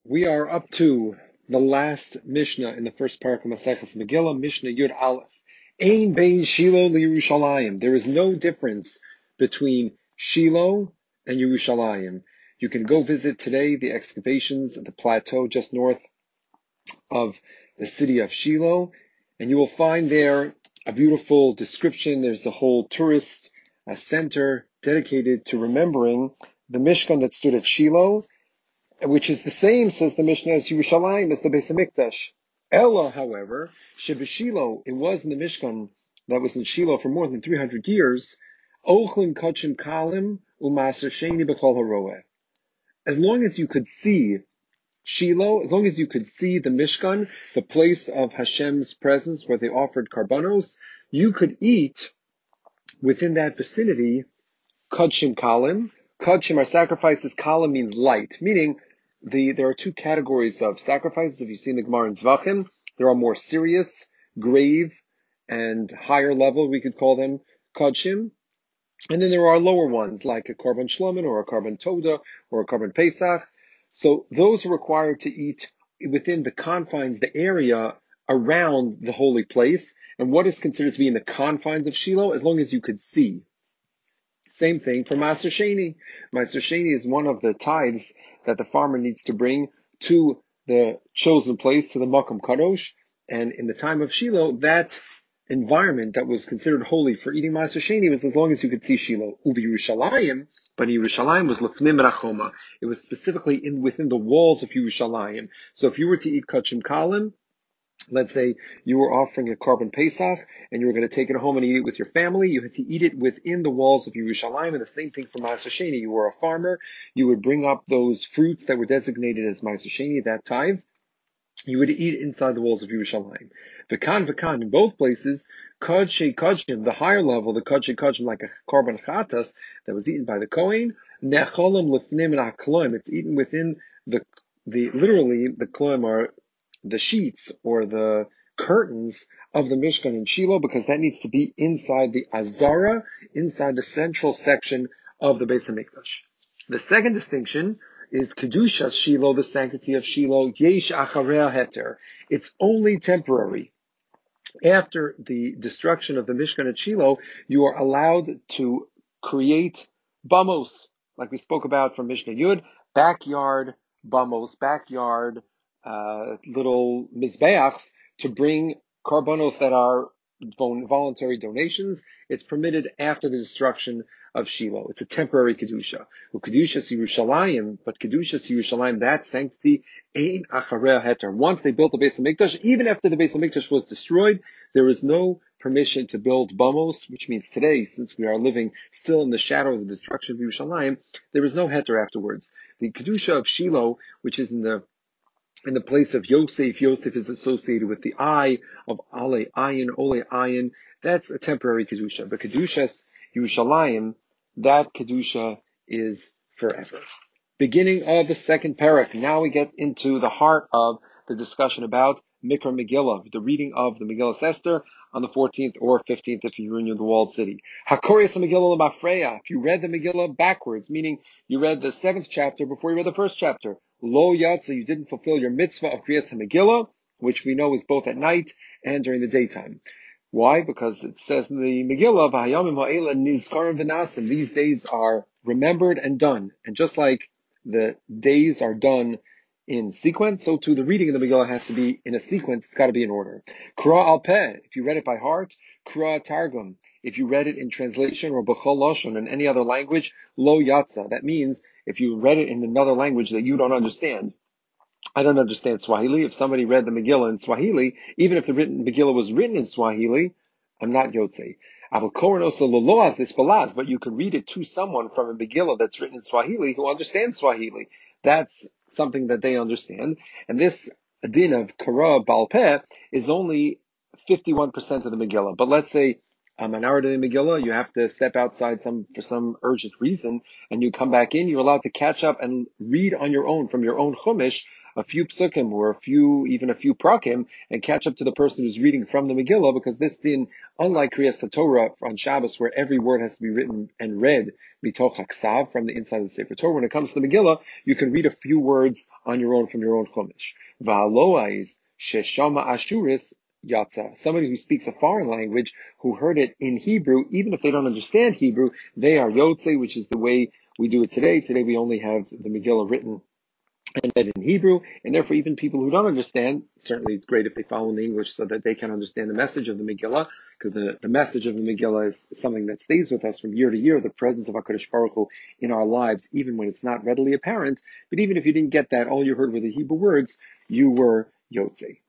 We are up to the last Mishnah in the first parak of Maseches Megillah, Mishnah Yud Aleph. Ein bein Shiloh liYerushalayim. There is no difference between Shiloh and Yerushalayim. You can go visit today the excavations at the plateau just north of the city of Shiloh, and you will find there a beautiful description. There's a whole tourist center dedicated to remembering the Mishkan that stood at Shiloh, which is the same, says the Mishnah, as Yerushalayim, as the Beis Hamikdash. Ella, however, Shebeshilo, it was in the Mishkan that was in Shiloh for more than 300 years, Ochlim Kachim Kalim Umaser Sheni B'chol Haroeh. As long as you could see Shiloh, as long as you could see the Mishkan, the place of Hashem's presence where they offered karbanos, you could eat within that vicinity Kachim Kalim. Kachim are sacrifices, Kalim means light, meaning there are two categories of sacrifices. If you've seen the Gemara in Zvachim, there are more serious, grave, and higher level, we could call them Kachim. And then there are lower ones, like a Korban Shlomin, or a Korban Toda, or a Korban Pesach. So those are required to eat within the confines, the area around the holy place. And what is considered to be in the confines of Shiloh, as long as you could see. Same thing for Maaser Sheni. Maaser Sheni is one of the tithes that the farmer needs to bring to the chosen place, to the Makom Kadosh. And in the time of Shiloh, that environment that was considered holy for eating Maaser Sheni was as long as you could see Shiloh. Ubi Yerushalayim, but Yerushalayim was Lefnim Rachoma. It was specifically within the walls of Yerushalayim. So if you were to eat Kachim Kalim, let's say you were offering a Korban Pesach and you were going to take it home and eat it with your family, you had to eat it within the walls of Yerushalayim. And the same thing for Maaser Sheni. You were a farmer, you would bring up those fruits that were designated as Maaser Sheni, that tithe. You would eat inside the walls of Yerushalayim. V'kan, in both places, Kodshe Kodshim, the higher level, the Kodshe Kodshim, like a Korban Chatas that was eaten by the Kohen, Necholim Lefnim and Akloim, it's eaten within literally, the Kloim are the sheets or the curtains of the Mishkan in Shiloh, because that needs to be inside the Azara, inside the central section of the Beis Hamikdash. The second distinction is Kedushas Shiloh, the sanctity of Shiloh, Yesh Acharei Heter. It's only temporary. After the destruction of the Mishkan at Shiloh, you are allowed to create bamos, like we spoke about from Mishnah Yud, backyard bamos, backyard little mizbeachs, to bring karbanos that are voluntary donations. It's permitted after the destruction of Shiloh. It's a temporary kedusha. Kedushas Yerushalayim, but kedushas Yerushalayim, that sanctity, ein acharei heter. Once they built the Beis Hamikdash, even after the Beis Hamikdash was destroyed, there is no permission to build bamos, which means today, since we are living still in the shadow of the destruction of Yerushalayim, there is no heter afterwards. The kedusha of Shiloh, which is in the place of Yosef. Yosef is associated with the eye of Ale Ayin, Ole Ayin. That's a temporary kedusha. But kedushas Yerushalayim, that kedusha is forever. Beginning of the second parak. Now we get into the heart of the discussion about Mikra Megillah, the reading of the Megillah Esther on the 14th or 15th if you're in the walled city. Hakorias Megillah L'Mafreya. If you read the Megillah backwards, meaning you read the 7th chapter before you read the 1st chapter, Lo Yatza, you didn't fulfill your mitzvah of Kriyas HaMegillah, which we know is both at night and during the daytime. Why? Because it says in the Megillah, V'hayamim ha'ela nizkarim v'nasim. These days are remembered and done. And just like the days are done in sequence, so too the reading of the Megillah has to be in a sequence. It's got to be in order. Kra al peh, if you read it by heart. Kra targum, if you read it in translation, or b'chol lashon, in any other language. Lo yatza, that means if you read it in another language that you don't understand. I don't understand Swahili. If somebody read the Megillah in Swahili, even if the Megillah was written in Swahili, I'm not Yotzei. But you can read it to someone from a Megillah that's written in Swahili who understands Swahili. That's something that they understand. And this din of Kara Baal Peh is only 51% of the Megillah. But let's say an hour to the Megillah, you have to step outside for some urgent reason, and you come back in, you're allowed to catch up and read on your own from your own Chumash a few psukim or even a few prakim and catch up to the person who's reading from the Megillah, because this din, unlike Kriyas Torah on Shabbos, where every word has to be written and read mitoch haksav, from the inside of the Sefer Torah, when it comes to the Megillah, you can read a few words on your own from your own chumash. Va'aloais sheshama ashuris yatsa. Somebody who speaks a foreign language, who heard it in Hebrew, even if they don't understand Hebrew, they are yotze, which is the way we do it today. Today we only have the Megillah written and read in Hebrew, and therefore even people who don't understand, certainly it's great if they follow in the English so that they can understand the message of the Megillah, because the message of the Megillah is something that stays with us from year to year, the presence of HaKadosh Baruch Hu in our lives, even when it's not readily apparent. But even if you didn't get that, all you heard were the Hebrew words, you were Yotze.